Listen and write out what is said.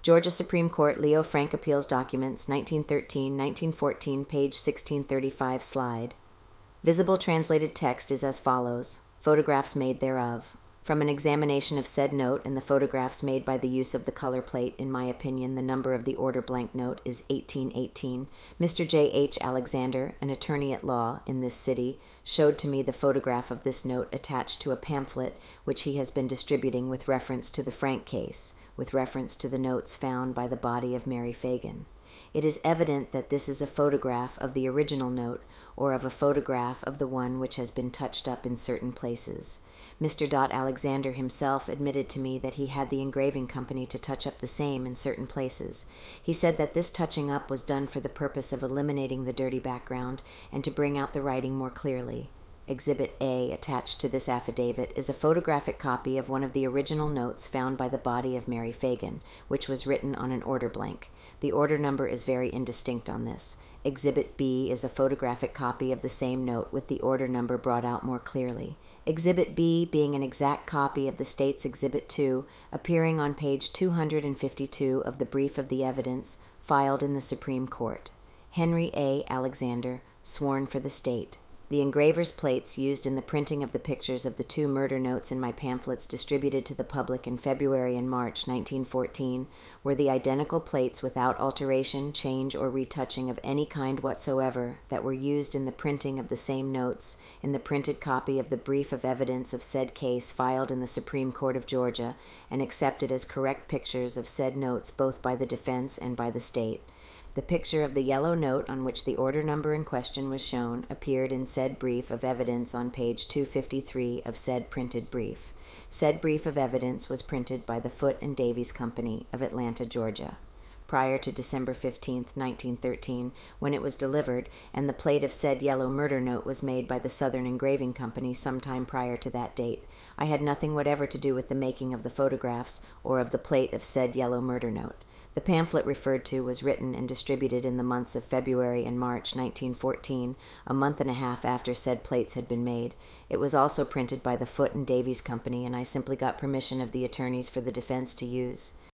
Georgia Supreme Court Leo Frank Appeals Documents, 1913-1914, page 1635, slide. Visible translated text is as follows. Photographs made thereof. From an examination of said note and the photographs made by the use of the color plate, in my opinion, the number of the order blank note is 1818. Mr. J. H. Alexander, an attorney at law in this city, showed to me the photograph of this note attached to a pamphlet which he has been distributing with reference to the Frank case, with reference to the notes found by the body of Mary Fagan. It is evident that this is a photograph of the original note, or of a photograph of the one which has been touched up in certain places. Mr. Alexander himself admitted to me that he had the engraving company to touch up the same in certain places. He said that this touching up was done for the purpose of eliminating the dirty background and to bring out the writing more clearly. Exhibit A, attached to this affidavit, is a photographic copy of one of the original notes found by the body of Mary Fagan, which was written on an order blank. The order number is very indistinct on this. Exhibit B is a photographic copy of the same note with the order number brought out more clearly. Exhibit B being an exact copy of the state's Exhibit 2, appearing on page 252 of the brief of the evidence filed in the Supreme Court. Henry A. Alexander, sworn for the state. The engraver's plates used in the printing of the pictures of the two murder notes in my pamphlets distributed to the public in February and March 1914 were the identical plates without alteration, change, or retouching of any kind whatsoever that were used in the printing of the same notes in the printed copy of the brief of evidence of said case filed in the Supreme Court of Georgia and accepted as correct pictures of said notes both by the defense and by the state. The picture of the yellow note on which the order number in question was shown appeared in said brief of evidence on page 253 of said printed brief. Said brief of evidence was printed by the Foote and Davies Company of Atlanta, Georgia, prior to December 15, 1913, when it was delivered, and the plate of said yellow murder note was made by the Southern Engraving Company sometime prior to that date. I had nothing whatever to do with the making of the photographs or of the plate of said yellow murder note. The pamphlet referred to was written and distributed in the months of February and March 1914, a month and a half after said plates had been made. It was also printed by the Foote and Davies Company, and I simply got permission of the attorneys for the defense to use.